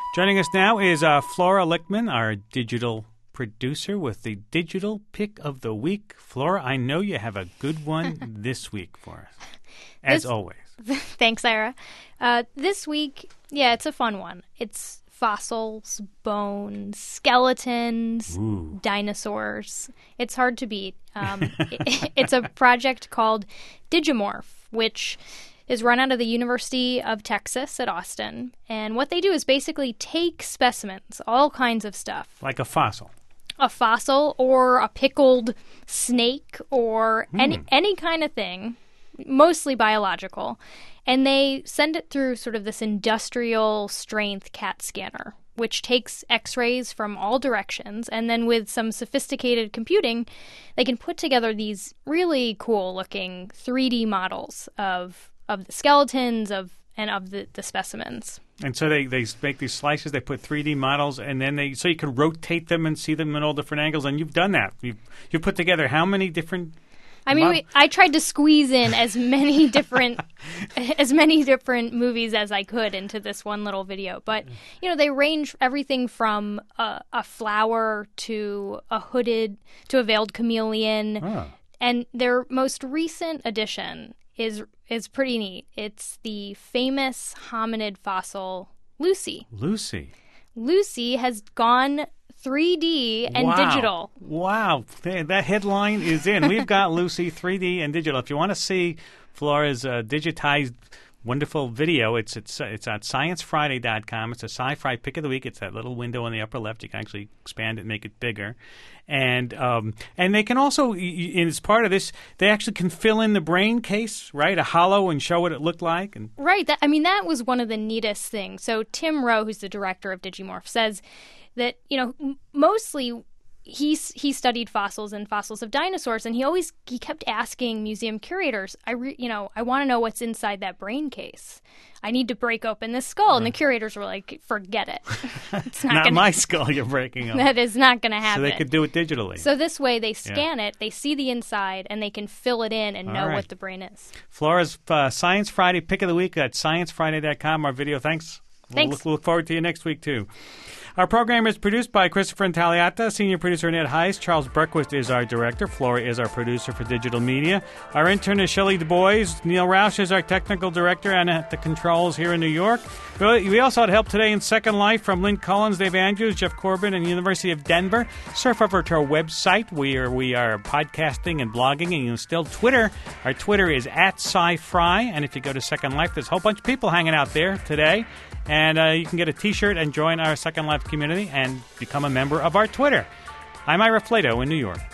Joining us now is Flora Lichtman, our digital producer, with the digital pick of the week. Flora, I know you have a good one this week for us, as always. Thanks, Ira. This week, it's a fun one. It's fossils, bones, skeletons, dinosaurs. It's hard to beat. It's a project called Digimorph, which is run out of the University of Texas at Austin. And what they do is basically take specimens, all kinds of stuff. Like a fossil. A fossil or a pickled snake or any kind of thing, mostly biological. And they send it through sort of this industrial strength CAT scanner, which takes x-rays from all directions. And then with some sophisticated computing, they can put together these really cool looking 3D models of the skeletons of the specimens. And so they make these slices, they put 3D models, and then so you can rotate them and see them in all different angles. And you've done that. You've put together how many different... I tried to squeeze in as many different movies as I could into this one little video. But, they range everything from a flower to a veiled chameleon. Oh. And their most recent addition is pretty neat. It's the famous hominid fossil Lucy. Lucy has gone 3D and digital. Wow. That headline is in. We've got Lucy 3D and digital. If you want to see Flora's digitized wonderful video, it's at sciencefriday.com. It's a sci-fi pick of the week. It's that little window in the upper left. You can actually expand it and make it bigger. And they can also, as part of this, they actually can fill in the brain case, right? A hollow, and show what it looked like. Right. That was one of the neatest things. So Tim Rowe, who's the director of Digimorph, says that, mostly he studied fossils and fossils of dinosaurs, and he kept asking museum curators, I want to know what's inside that brain case. I need to break open this skull. And the curators were like, forget it. It's not my skull you're breaking open. That is not going to happen. So they could do it digitally. So this way they scan it, they see the inside, and they can fill it in and know what the brain is. Flora's Science Friday pick of the week at sciencefriday.com. Our video, thanks. Thanks. We'll look forward to you next week, too. Our program is produced by Christopher Intagliata, senior producer Ned Heist. Charles Berquist is our director. Flora is our producer for digital media. Our intern is Shelley Du Bois. Neil Roush is our technical director and at the controls here in New York. We also had help today in Second Life from Lynn Collins, Dave Andrews, Jeff Corbin, and University of Denver. Surf over to our website. We are podcasting and blogging, and you can still Twitter. Our Twitter is @SciFry, and if you go to Second Life, there's a whole bunch of people hanging out there today. And you can get a T-shirt and join our Second Life community and become a member of our Twitter. I'm Ira Flato in New York.